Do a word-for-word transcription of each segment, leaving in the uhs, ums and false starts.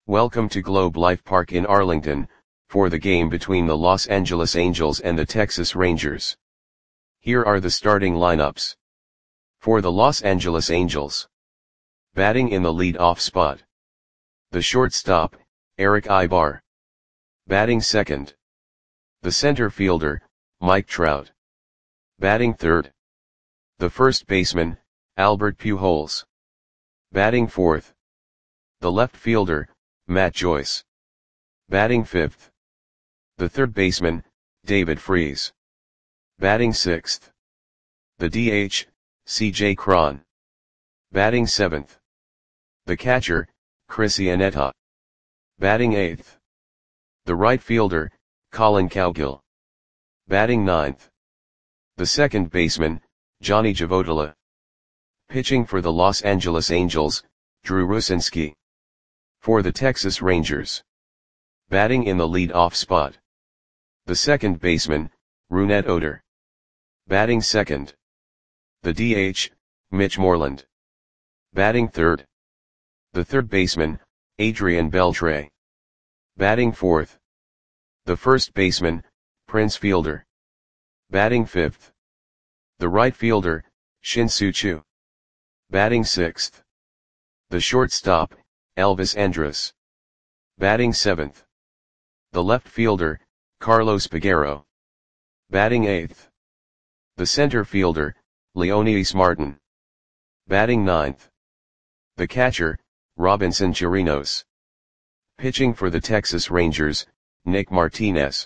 Welcome to Globe Life Park in Arlington, for the game between the Los Angeles Angels and the Texas Rangers. Here are the starting lineups. For the Los Angeles Angels. Batting in the lead-off spot. The shortstop, Erick Aybar. Batting second. The center fielder, Mike Trout. Batting third. The first baseman, Albert Pujols. Batting fourth. The left fielder, Matt Joyce. Batting fifth. The third baseman, David Freese. Batting sixth. The D H, C J Cron. Batting seventh. The catcher, Chris Iannetta. Batting eighth. The right fielder, Collin Cowgill. Batting ninth. The second baseman, Johnny Javotila. Pitching for the Los Angeles Angels, Drew Rucinski. For the Texas Rangers. Batting in the lead-off spot. The second baseman, Rougned Odor. Batting second. The D H, Mitch Moreland. Batting third. The third baseman, Adrian Beltre. Batting fourth. The first baseman, Prince Fielder. Batting fifth. The right fielder, Shin-Soo Choo. Batting sixth. The shortstop, Elvis Andrus. Batting seventh. The left fielder, Carlos Peguero. Batting eighth. The center fielder, Leonys Martin. Batting ninth. The catcher, Robinson Chirinos. Pitching for the Texas Rangers, Nick Martinez.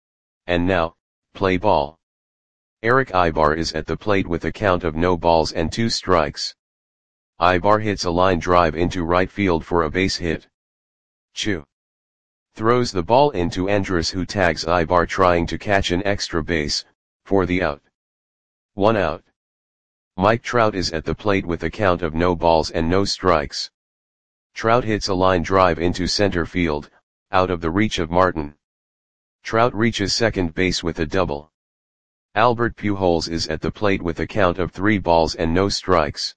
And now, play ball. Erick Aybar is at the plate with a count of no balls and two strikes. Aybar hits a line drive into right field for a base hit. Choo throws the ball into Andrus, who tags Aybar trying to catch an extra base, for the out. One out. Mike Trout is at the plate with a count of no balls and no strikes. Trout hits a line drive into center field, out of the reach of Martin. Trout reaches second base with a double. Albert Pujols is at the plate with a count of three balls and no strikes.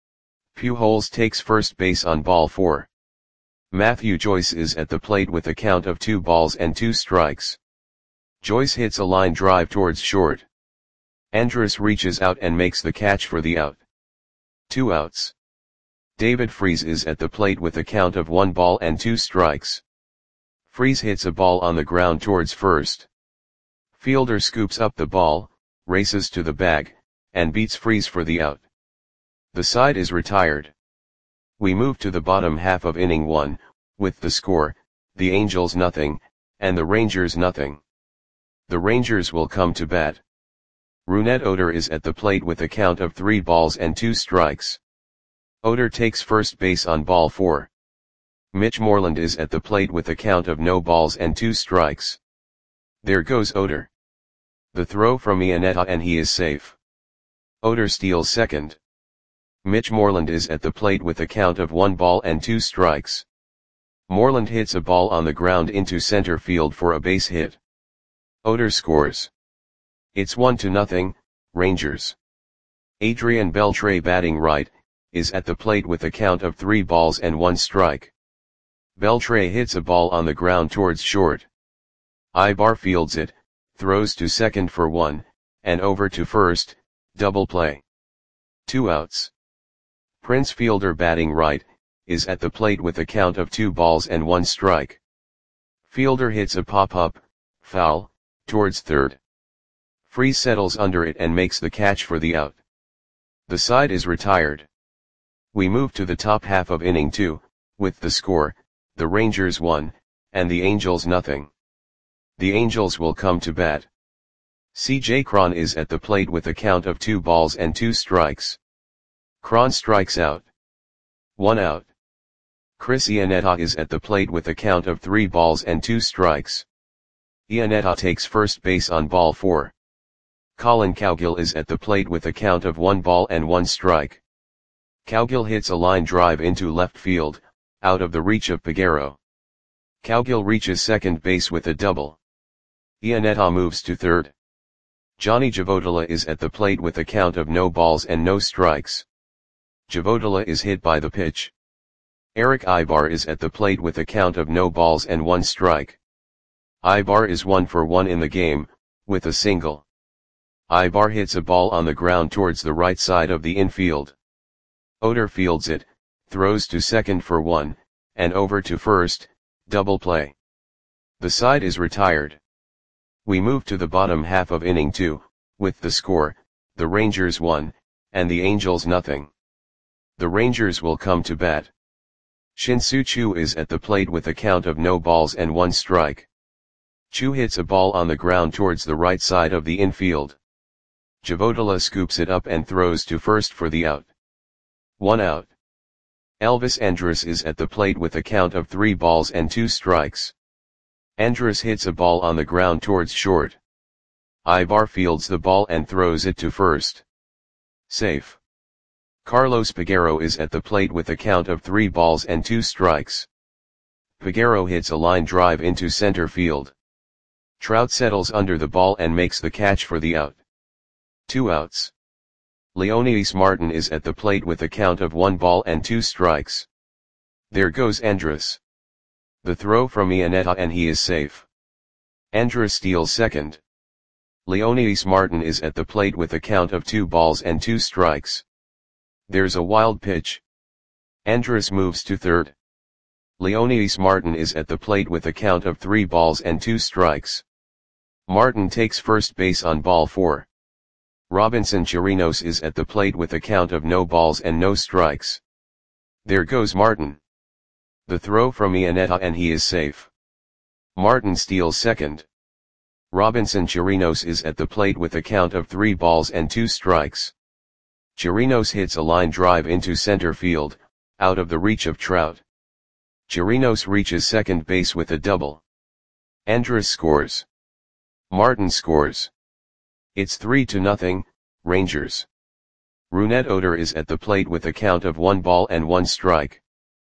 Pujols takes first base on ball four. Matthew Joyce is at the plate with a count of two balls and two strikes. Joyce hits a line drive towards short. Andrus reaches out and makes the catch for the out. Two outs. David Freese is at the plate with a count of one ball and two strikes. Freese hits a ball on the ground towards first. Fielder scoops up the ball, races to the bag, and beats Freese for the out. The side is retired. We move to the bottom half of inning one, with the score, the Angels nothing, and the Rangers nothing. The Rangers will come to bat. Rougned Odor is at the plate with a count of three balls and two strikes. Odor takes first base on ball four. Mitch Moreland is at the plate with a count of no balls and two strikes. There goes Odor. The throw from Iannetta and he is safe. Odor steals second. Mitch Moreland is at the plate with a count of one ball and two strikes. Moreland hits a ball on the ground into center field for a base hit. Odor scores. It's one to nothing, Rangers. Adrian Beltre, batting right, is at the plate with a count of three balls and one strike. Beltre hits a ball on the ground towards short. Aybar fields it, throws to second for one, and over to first, double play. Two outs. Prince Fielder, batting right, is at the plate with a count of two balls and one strike. Fielder hits a pop-up, foul, towards third. Freese settles under it and makes the catch for the out. The side is retired. We move to the top half of inning two, with the score, the Rangers one, and the Angels nothing. The Angels will come to bat. C J Cron is at the plate with a count of two balls and two strikes. Cron strikes out. One out. Chris Iannetta is at the plate with a count of three balls and two strikes. Iannetta takes first base on ball four. Collin Cowgill is at the plate with a count of one ball and one strike. Cowgill hits a line drive into left field, out of the reach of Peguero. Cowgill reaches second base with a double. Iannetta moves to third. Johnny Javotila is at the plate with a count of no balls and no strikes. Javotila is hit by the pitch. Eric Ibar is at the plate with a count of no balls and one strike. Ibar is one for one in the game, with a single. Ibar hits a ball on the ground towards the right side of the infield. Oder fields it, throws to second for one, and over to first, double play. The side is retired. We move to the bottom half of inning two, with the score, the Rangers one, and the Angels nothing. The Rangers will come to bat. Shin-Soo Choo is at the plate with a count of no balls and one strike. Choo hits a ball on the ground towards the right side of the infield. Javodala scoops it up and throws to first for the out. One out. Elvis Andrus is at the plate with a count of three balls and two strikes. Andrus hits a ball on the ground towards short. Ibar fields the ball and throws it to first. Safe. Carlos Peguero is at the plate with a count of three balls and two strikes. Peguero hits a line drive into center field. Trout settles under the ball and makes the catch for the out. Two outs. Leonidas Martin is at the plate with a count of one ball and two strikes. There goes Andrus. The throw from Iannetta and he is safe. Andrus steals second. Leonidas Martin is at the plate with a count of two balls and two strikes. There's a wild pitch. Andrus moves to third. Leonidas Martin is at the plate with a count of three balls and two strikes. Martin takes first base on ball four. Robinson Chirinos is at the plate with a count of no balls and no strikes. There goes Martin. The throw from Iannetta and he is safe. Martin steals second. Robinson Chirinos is at the plate with a count of three balls and two strikes. Chirinos hits a line drive into center field, out of the reach of Trout. Chirinos reaches second base with a double. Andrus scores. Martin scores. It's three to nothing, Rangers. Rougned Odor is at the plate with a count of one ball and one strike.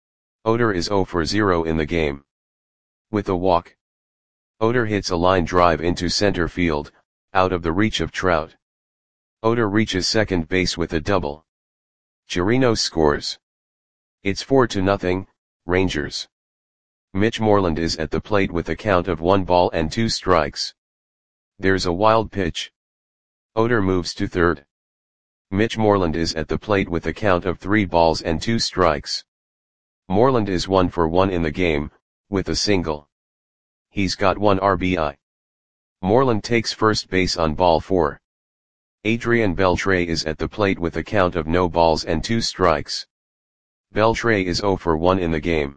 Odor is zero for zero in the game. With a walk. Odor hits a line drive into center field, out of the reach of Trout. Odor reaches second base with a double. Chirinos scores. It's four to nothing, Rangers. Mitch Moreland is at the plate with a count of one ball and two strikes. There's a wild pitch. Odor moves to third. Mitch Moreland is at the plate with a count of three balls and two strikes. Moreland is one for one in the game, with a single. He's got one R B I. Moreland takes first base on ball four. Adrian Beltre is at the plate with a count of no balls and two strikes. Beltre is zero for one in the game.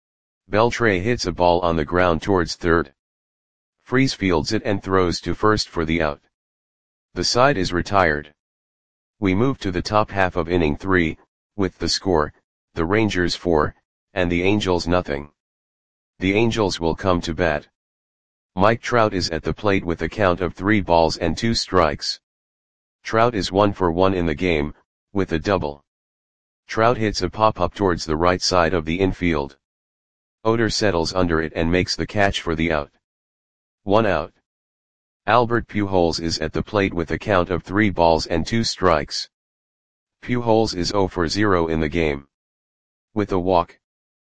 Beltre hits a ball on the ground towards third. Freese fields it and throws to first for the out. The side is retired. We move to the top half of inning three, with the score, the Rangers four, and the Angels nothing. The Angels will come to bat. Mike Trout is at the plate with a count of three balls and two strikes. Trout is one for one in the game, with a double. Trout hits a pop-up towards the right side of the infield. Odor settles under it and makes the catch for the out. One out. Albert Pujols is at the plate with a count of three balls and two strikes. Pujols is zero for zero in the game. With a walk.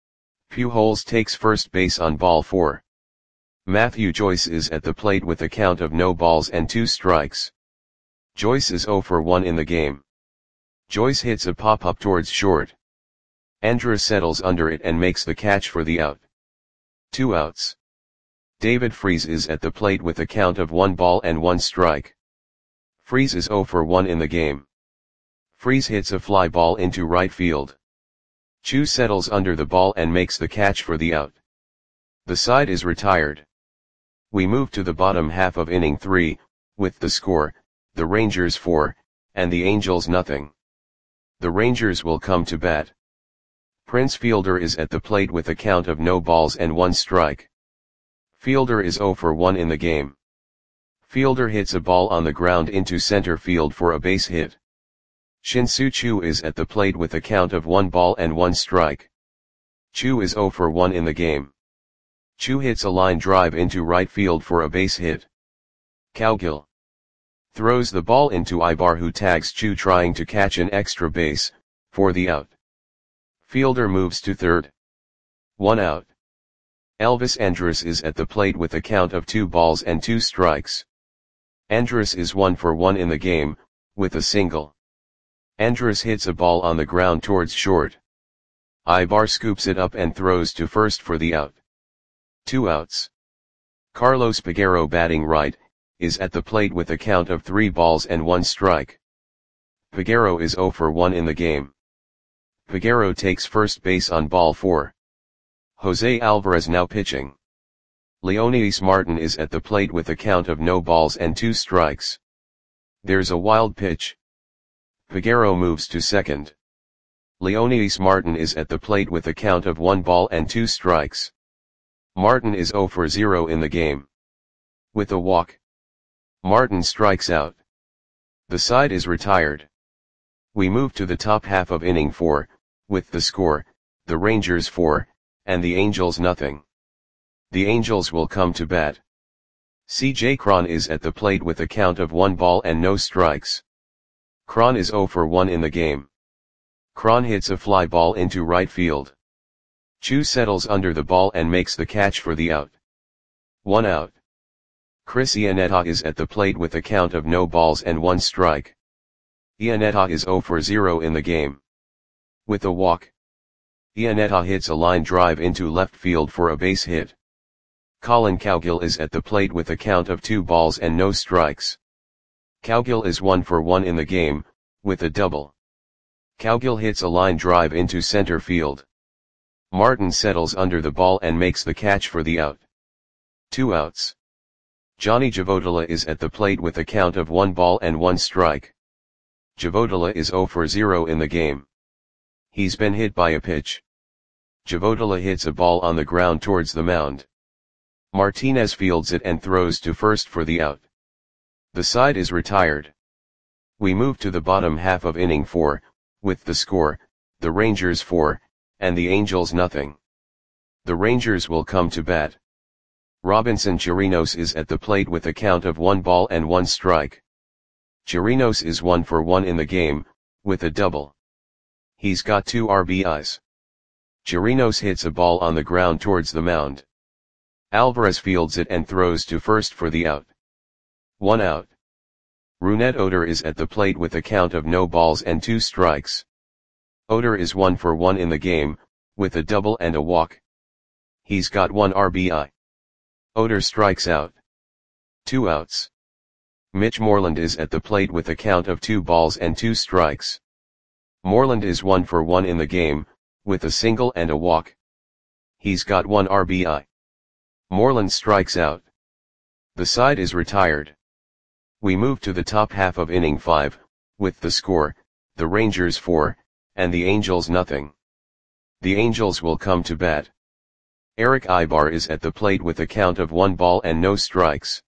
Pujols takes first base on ball four. Matthew Joyce is at the plate with a count of no balls and two strikes. Joyce is zero for one in the game. Joyce hits a pop-up towards short. Andrus settles under it and makes the catch for the out. Two outs. David Freese is at the plate with a count of one ball and one strike. Freese is zero for one in the game. Freese hits a fly ball into right field. Choo settles under the ball and makes the catch for the out. The side is retired. We move to the bottom half of inning three, with the score, the Rangers four, and the Angels nothing. The Rangers will come to bat. Prince Fielder is at the plate with a count of no balls and one strike. Fielder is zero for one in the game. Fielder hits a ball on the ground into center field for a base hit. Shin-Soo Choo is at the plate with a count of one ball and one strike. Choo is zero for one in the game. Choo hits a line drive into right field for a base hit. Cowgill throws the ball into Ibar, who tags Choo trying to catch an extra base, for the out. Fielder moves to third. One out. Elvis Andrus is at the plate with a count of two balls and two strikes. Andrus is one for one in the game, with a single. Andrus hits a ball on the ground towards short. Ibar scoops it up and throws to first for the out. Two outs. Carlos Peguero, batting right, is at the plate with a count of three balls and one strike. Peguero is zero for one in the game. Peguero takes first base on ball four. Jose Alvarez now pitching. Leonidas Martin is at the plate with a count of no balls and two strikes. There's a wild pitch. Peguero moves to second. Leonidas Martin is at the plate with a count of one ball and two strikes. Martin is zero for zero in the game. With a walk, Martin strikes out. The side is retired. We move to the top half of inning four, with the score, the Rangers four, and the Angels nothing. The Angels will come to bat. C J Cron is at the plate with a count of one ball and no strikes. Cron is zero for one in the game. Cron hits a fly ball into right field. Chu settles under the ball and makes the catch for the out. One out. Chris Iannetta is at the plate with a count of no balls and one strike. Iannetta is zero for zero in the game. With a walk, Iannetta hits a line drive into left field for a base hit. Colin Cowgill is at the plate with a count of two balls and no strikes. Cowgill is one for one in the game, with a double. Cowgill hits a line drive into center field. Martin settles under the ball and makes the catch for the out. Two outs. Johnny Javodala is at the plate with a count of one ball and one strike. Javodala is zero for zero in the game. He's been hit by a pitch. Javodala hits a ball on the ground towards the mound. Martinez fields it and throws to first for the out. The side is retired. We move to the bottom half of inning four, with the score, the Rangers four, and the Angels nothing. The Rangers will come to bat. Robinson Chirinos is at the plate with a count of one ball and one strike. Chirinos is one for one in the game, with a double. He's got two R B Is. Chirinos hits a ball on the ground towards the mound. Alvarez fields it and throws to first for the out. One out. Rougned Odor is at the plate with a count of no balls and two strikes. Odor is one for one in the game, with a double and a walk. He's got one R B I. Odor strikes out. Two outs. Mitch Moreland is at the plate with a count of two balls and two strikes. Moreland is one for one in the game, with a single and a walk. He's got one R B I. Moreland strikes out. The side is retired. We move to the top half of inning five, with the score, the Rangers four, and the Angels nothing. The Angels will come to bat. Eric Ibar is at the plate with a count of one ball and no strikes.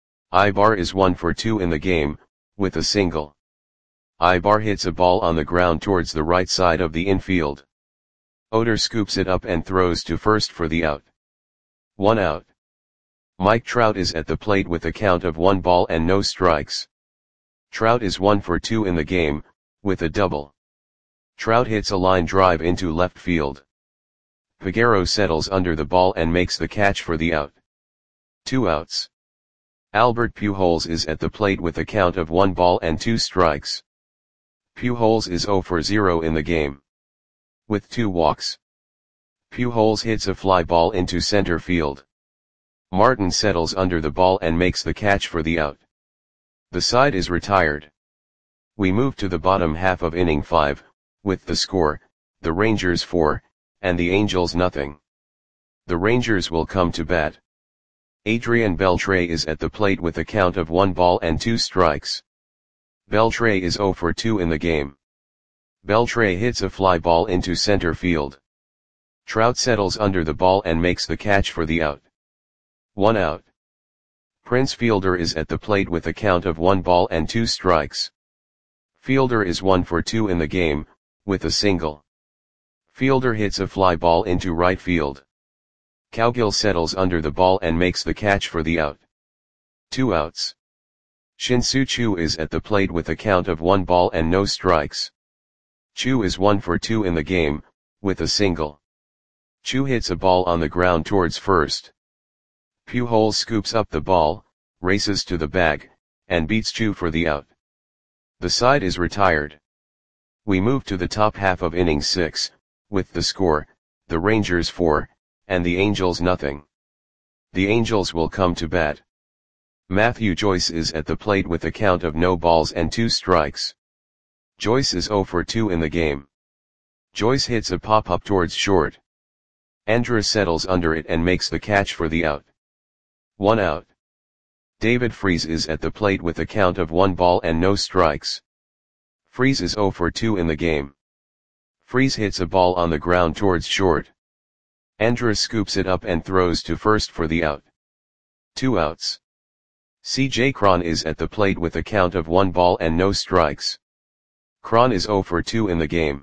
Ibar is one for two in the game, with a single. Ibar hits a ball on the ground towards the right side of the infield. Odor scoops it up and throws to first for the out. One out. Mike Trout is at the plate with a count of one ball and no strikes. Trout is one for two in the game, with a double. Trout hits a line drive into left field. Peguero settles under the ball and makes the catch for the out. Two outs. Albert Pujols is at the plate with a count of one ball and two strikes. Pujols is zero for zero in the game. With two walks. Pujols hits a fly ball into center field. Martin settles under the ball and makes the catch for the out. The side is retired. We move to the bottom half of inning five, with the score, the Rangers four, and the Angels nothing. The Rangers will come to bat. Adrian Beltre is at the plate with a count of one ball and two strikes. Beltre is zero for two in the game. Beltre hits a fly ball into center field. Trout settles under the ball and makes the catch for the out. One out. Prince Fielder is at the plate with a count of one ball and two strikes. Fielder is one for two in the game, with a single. Fielder hits a fly ball into right field. Cowgill settles under the ball and makes the catch for the out. Two outs. Shin-Soo Choo is at the plate with a count of one ball and no strikes. Choo is one for two in the game, with a single. Chu hits a ball on the ground towards first. Pujols scoops up the ball, races to the bag, and beats Chu for the out. The side is retired. We move to the top half of inning six, with the score, the Rangers four, and the Angels nothing. The Angels will come to bat. Matthew Joyce is at the plate with a count of no balls and two strikes. Joyce is oh for two in the game. Joyce hits a pop-up towards short. Andrus settles under it and makes the catch for the out. One out. David Freese is at the plate with a count of one ball and no strikes. Freese is oh for two in the game. Freese hits a ball on the ground towards short. Andrus scoops it up and throws to first for the out. Two outs. C J Cron is at the plate with a count of one ball and no strikes. Cron is oh for two in the game.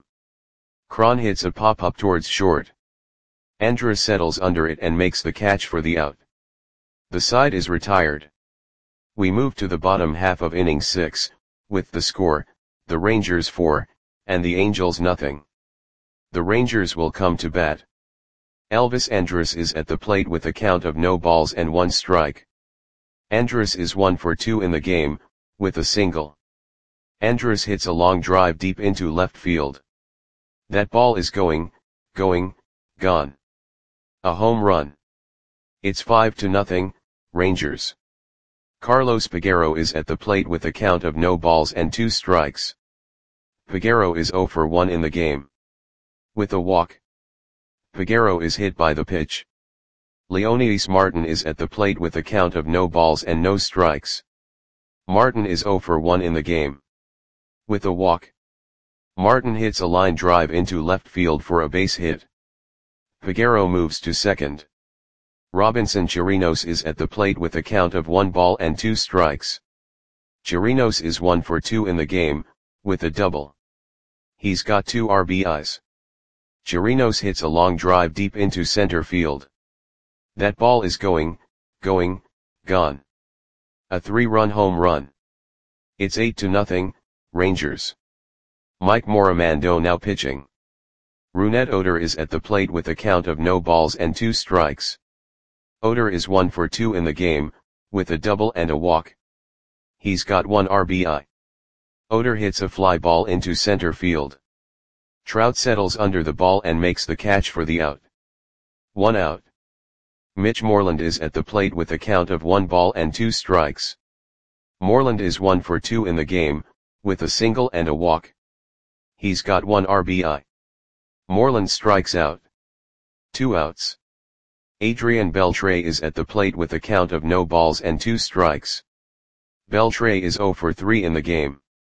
Cron hits a pop-up towards short. Andrus settles under it and makes the catch for the out. The side is retired. We move to the bottom half of inning six, with the score, the Rangers four, and the Angels nothing. The Rangers will come to bat. Elvis Andrus is at the plate with a count of no balls and one strike. Andrus is one for two in the game, with a single. Andrus hits a long drive deep into left field. That ball is going, going, gone. A home run. It's five to nothing, Rangers. Carlos Peguero is at the plate with a count of no balls and two strikes. Peguero is oh for one in the game. With a walk. Peguero is hit by the pitch. Leonidas Martin is at the plate with a count of no balls and no strikes. Martin is oh for one in the game. With a walk. Martin hits a line drive into left field for a base hit. Peguero moves to second. Robinson Chirinos is at the plate with a count of one ball and two strikes. Chirinos is one for two in the game, with a double. He's got two R B Is. Chirinos hits a long drive deep into center field. That ball is going, going, gone. A three-run home run. It's eight to nothing, Rangers. Mike Morimando now pitching. Rougned Odor is at the plate with a count of no balls and two strikes. Odor is one for two in the game, with a double and a walk. He's got one R B I. Odor hits a fly ball into center field. Trout settles under the ball and makes the catch for the out. One out. Mitch Moreland is at the plate with a count of one ball and two strikes. Moreland is one for two in the game, with a single and a walk. He's got one R B I. Moreland strikes out. Two outs. Adrian Beltre is at the plate with a count of no balls and two strikes. Beltre is oh for three in the game.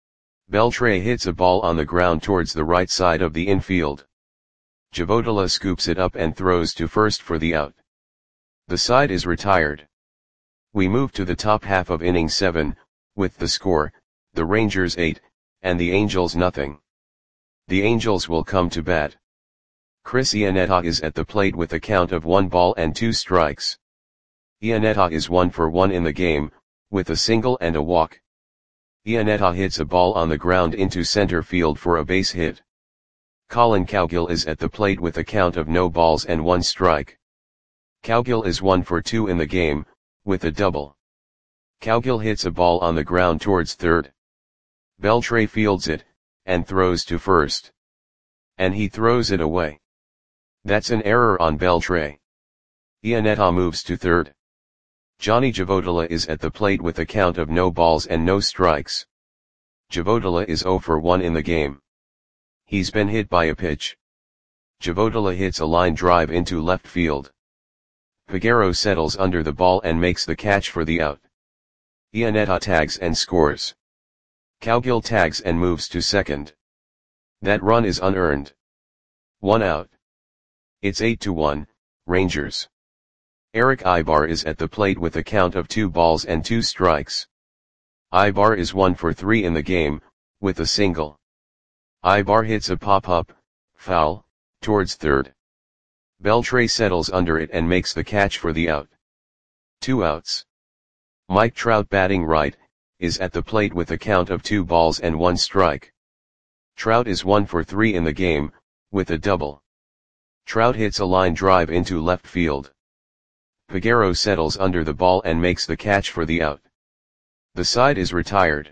Beltre hits a ball on the ground towards the right side of the infield. Javodala scoops it up and throws to first for the out. The side is retired. We move to the top half of inning seven, with the score, the Rangers eight, and the Angels nothing. The Angels will come to bat. Chris Iannetta is at the plate with a count of one ball and two strikes. Iannetta is one for one in the game, with a single and a walk. Iannetta hits a ball on the ground into center field for a base hit. Colin Cowgill is at the plate with a count of no balls and one strike. Cowgill is one for two in the game, with a double. Cowgill hits a ball on the ground towards third. Beltre fields it, and throws to first. And he throws it away. That's an error on Beltre. Iannetta moves to third. Johnny Javodala is at the plate with a count of no balls and no strikes. Javodala is oh for one in the game. He's been hit by a pitch. Javodala hits a line drive into left field. Peguero settles under the ball and makes the catch for the out. Iannetta tags and scores. Cowgill tags and moves to second. That run is unearned. One out. It's eight to one, Rangers. Eric Ibar is at the plate with a count of two balls and two strikes. Ibar is one for three in the game, with a single. Ibar hits a pop-up, foul, towards third. Beltre settles under it and makes the catch for the out. Two outs. Mike Trout batting right, is at the plate with a count of two balls and one strike. Trout is one for three in the game, with a double. Trout hits a line drive into left field. Peguero settles under the ball and makes the catch for the out. The side is retired.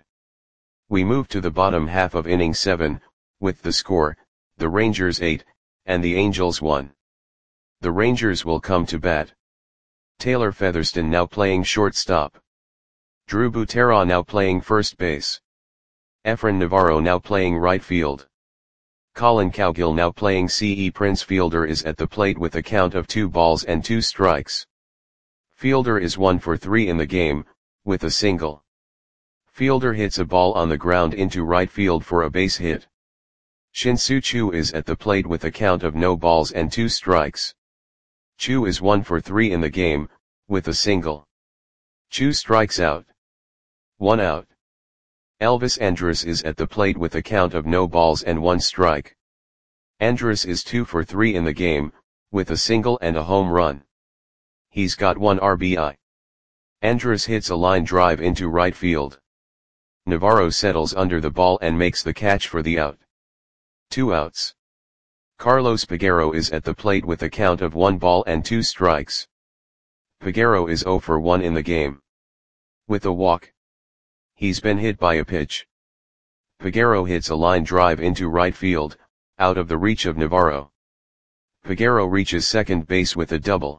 We move to the bottom half of inning seven, with the score, the Rangers eight, and the Angels one. The Rangers will come to bat. Taylor Featherston now playing shortstop. Drew Butera now playing first base. Efrain Navarro now playing right field. Colin Cowgill now playing C E Prince. Fielder is at the plate with a count of two balls and two strikes. Fielder is one for three in the game, with a single. Fielder hits a ball on the ground into right field for a base hit. Shin-Soo Choo is at the plate with a count of no balls and two strikes. Choo is one for three in the game, with a single. Choo strikes out. One out. Elvis Andrus is at the plate with a count of no balls and one strike. Andrus is two for three in the game, with a single and a home run. He's got one R B I. Andrus hits a line drive into right field. Navarro settles under the ball and makes the catch for the out. Two outs. Carlos Peguero is at the plate with a count of one ball and two strikes. Peguero is zero for one in the game. With a walk. He's been hit by a pitch. Peguero hits a line drive into right field, out of the reach of Navarro. Peguero reaches second base with a double.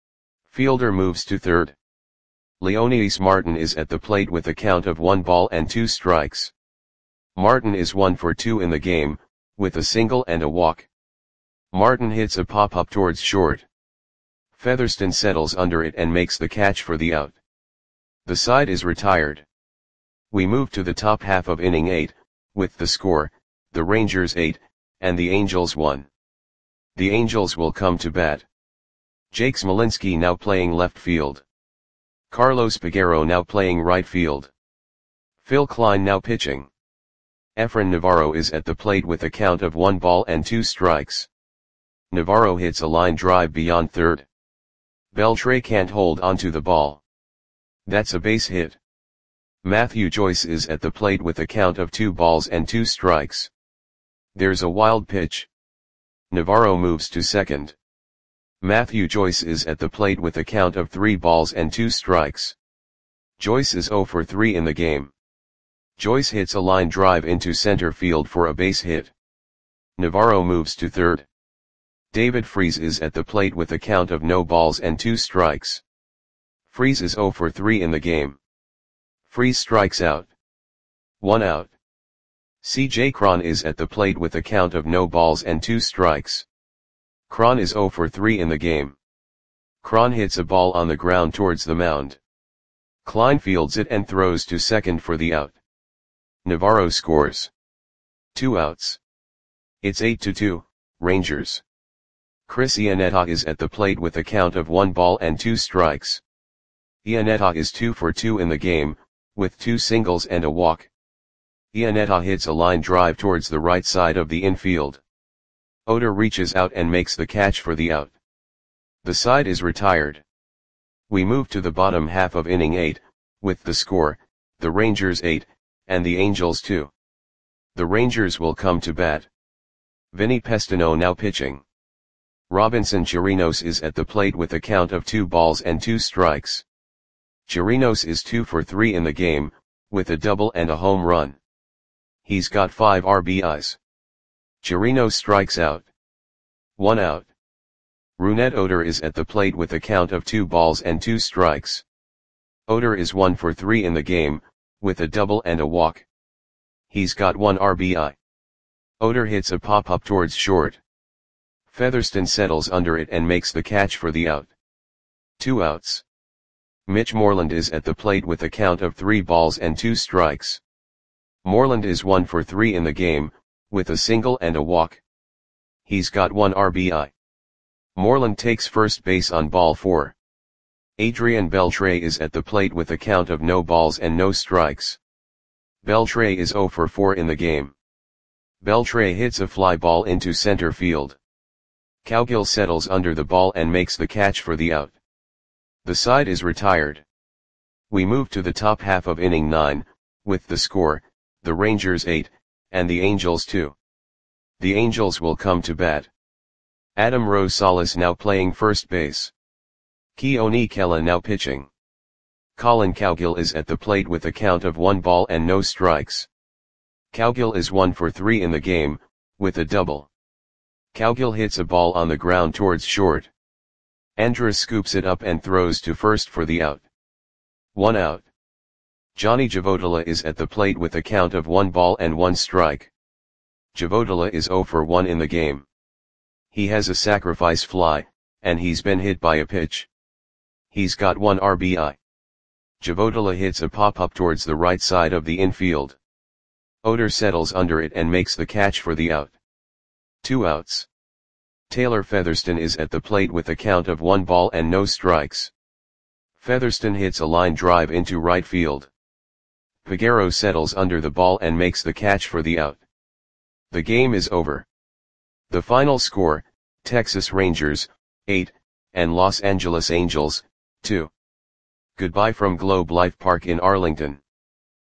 Fielder moves to third. Leonidas Martin is at the plate with a count of one ball and two strikes. Martin is one for two in the game, with a single and a walk. Martin hits a pop-up towards short. Featherston settles under it and makes the catch for the out. The side is retired. We move to the top half of inning eight, with the score, the Rangers eight, and the Angels one. The Angels will come to bat. Jake Smolinski now playing left field. Carlos Peguero now playing right field. Phil Klein now pitching. Efrain Navarro is at the plate with a count of one ball and two strikes. Navarro hits a line drive beyond third. Beltre can't hold onto the ball. That's a base hit. Matthew Joyce is at the plate with a count of two balls and two strikes. There's a wild pitch. Navarro moves to second. Matthew Joyce is at the plate with a count of three balls and two strikes. Joyce is zero for three in the game. Joyce hits a line drive into center field for a base hit. Navarro moves to third. David Freese is at the plate with a count of no balls and two strikes. Freese is zero for three in the game. Freese strikes out. One out. C J Cron is at the plate with a count of no balls and two strikes. Cron is zero for three in the game. Cron hits a ball on the ground towards the mound. Klein fields it and throws to second for the out. Navarro scores. Two outs. It's eight to two, Rangers. Chris Iannetta is at the plate with a count of one ball and two strikes. Iannetta is two for two in the game, with two singles and a walk. Iannetta hits a line drive towards the right side of the infield. Oder reaches out and makes the catch for the out. The side is retired. We move to the bottom half of inning eight, with the score, the Rangers eight, and the Angels two. The Rangers will come to bat. Vinny Pestano now pitching. Robinson Chirinos is at the plate with a count of two balls and two strikes. Chirinos is two for three in the game, with a double and a home run. He's got five R B Is. Chirinos strikes out. One out. Rougned Odor is at the plate with a count of two balls and two strikes. Odor is one for three in the game, with a double and a walk. He's got one R B I. Odor hits a pop-up towards short. Featherston settles under it and makes the catch for the out. Two outs. Mitch Moreland is at the plate with a count of three balls and two strikes. Moreland is one for three in the game, with a single and a walk. He's got one R B I. Moreland takes first base on ball four. Adrian Beltre is at the plate with a count of no balls and no strikes. Beltre is zero for four in the game. Beltre hits a fly ball into center field. Cowgill settles under the ball and makes the catch for the out. The side is retired. We move to the top half of inning nine, with the score, the Rangers eight, and the Angels two. The Angels will come to bat. Adam Rosales now playing first base. Keone Kela now pitching. Colin Cowgill is at the plate with a count of one ball and no strikes. Cowgill is one for three in the game, with a double. Cowgill hits a ball on the ground towards short. Andrus scoops it up and throws to first for the out. One out. Johnny Javodala is at the plate with a count of one ball and one strike. Javodala is zero for one in the game. He has a sacrifice fly, and he's been hit by a pitch. He's got one R B I. Javodala hits a pop-up towards the right side of the infield. Oder settles under it and makes the catch for the out. Two outs. Taylor Featherston is at the plate with a count of one ball and no strikes. Featherston hits a line drive into right field. Peguero settles under the ball and makes the catch for the out. The game is over. The final score, Texas Rangers, eight, and Los Angeles Angels, two. Goodbye from Globe Life Park in Arlington.